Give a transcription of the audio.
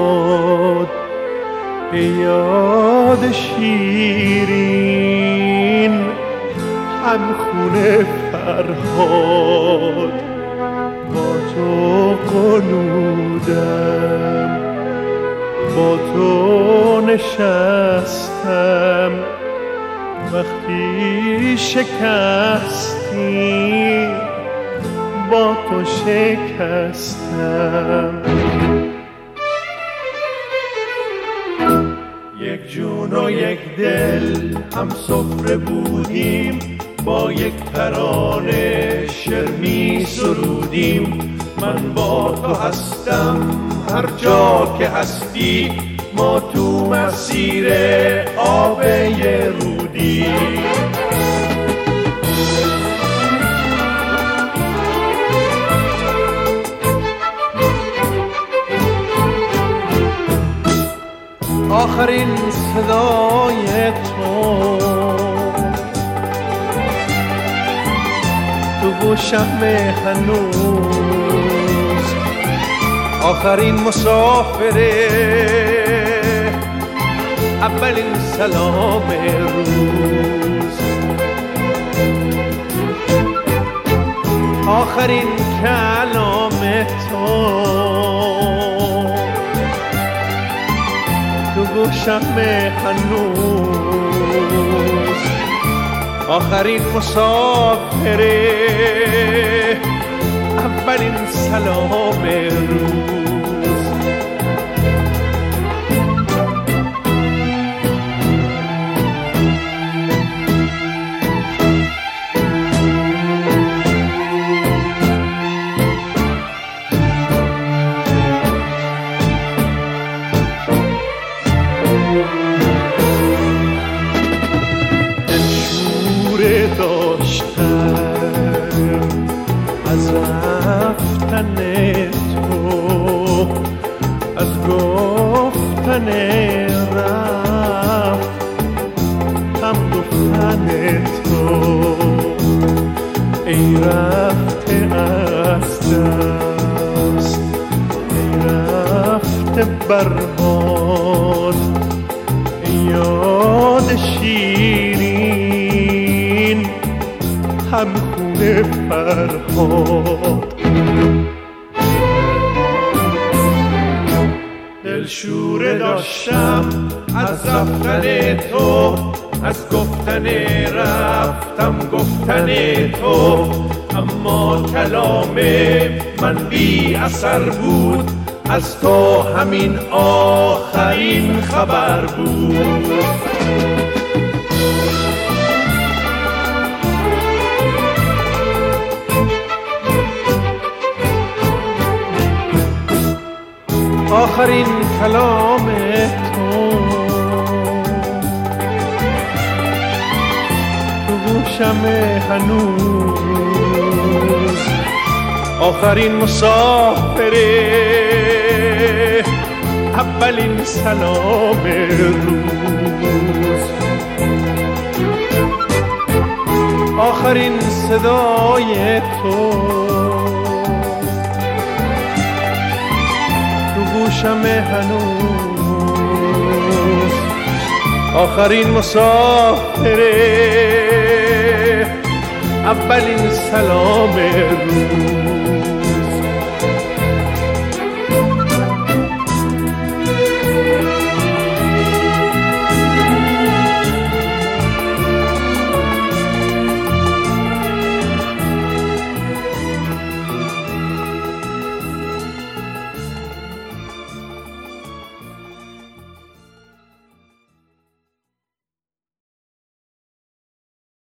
فرهاد، ای یاد شیرین همخونه فرهاد. با تو قنودم، با تو نشستم، وقتی شکستی با تو شکستم. یک جون و یک دل هم سفره بودیم، با یک ترانه شعر می سرودیم. من با تو هستم هر جا که هستی، ما تو مسیر آب رودی. آخرین صدای تو گوشم هنوز، آخرین مسافره، اولین سلام روز، آخرین کلام تو گوشم هنوز، آخرین مسافره، اولین سلام روز. داشتم از رفتن تو، از گفتن رفتم گفتن تو، ای رفته از دست، ای رفته برباد، ای یاد شیرین همخونه فرهاد. دلشوره داشتم از رفتن تو، از گفتن رفتم گفتن تو، اما کلام من بی اثر بود، از تو همین آخرین خبر بود. آخرین کلام تو گوشم هنوز، آخرین مسافره، اولین سلام روز، آخرین صدای تو گوشم هنوز، آخرین مسافره، اولین سلام روز.